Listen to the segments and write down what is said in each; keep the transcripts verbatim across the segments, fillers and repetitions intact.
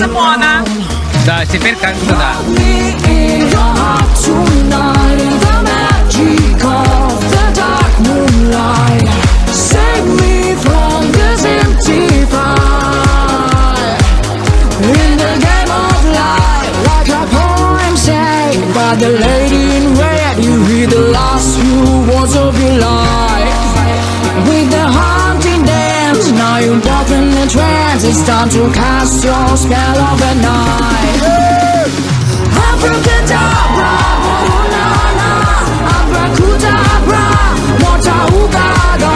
Simona. Da, teper canta da. Save me from this empty fire. In the game of life, like a poem saved by the lady in red, you hear the last few words of your life. With the haunting dance, now you're walking in trance. It's time to cast your spell of the night. Abracadabra, na-na, abracadabra, mota-ugaga.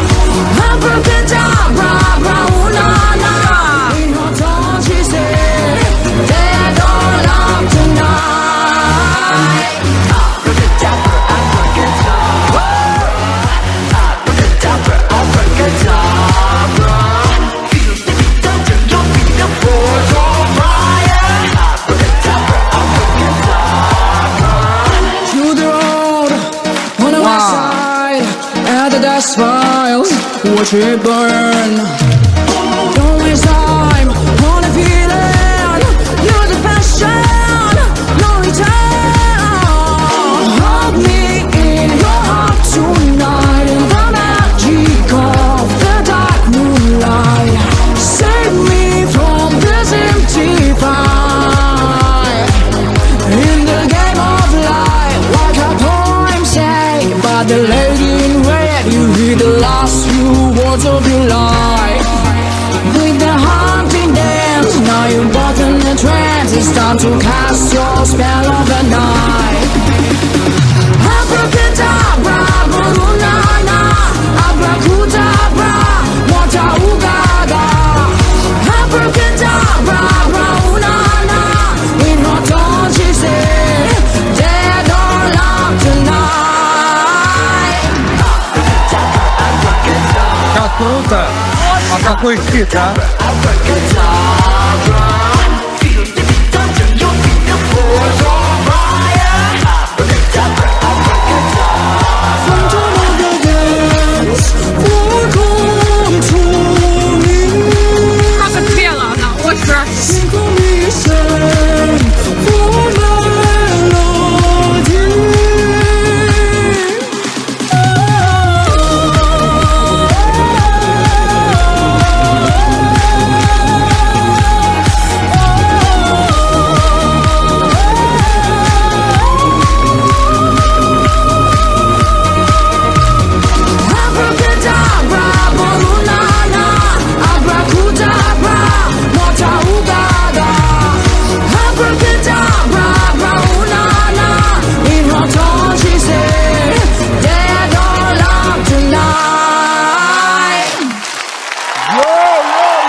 Abracadabra, na-na, in her tone she said, dead or alive tonight. Abracadabra, abracadabra, abracadabra, abracadabra. Feel the beat until your feet are bored on fire. Abracadabra, abracadabra. To the road on the west side, at the dust piles, watch it burn. Don't waste time on the feeling, use the passion, no return. Hold me in your heart tonight, in the magic of the dark moonlight. Save me from this empty fire. In the game of life, like a poem saved by the lady in red, you hear the last few words of your life. With the haunting dance, now you're both in a trance. It's time to cast your spell of the night. Abracadabra, na-na, abracadabra, mota-ugaga. Abracadabra, na-na, in her tone she said, dead or alive tonight. Tá pronta? Ela tá conhecida. Abracadabra, feel the beat until your feet are bored on fire. Abracadabra, abracadabra. From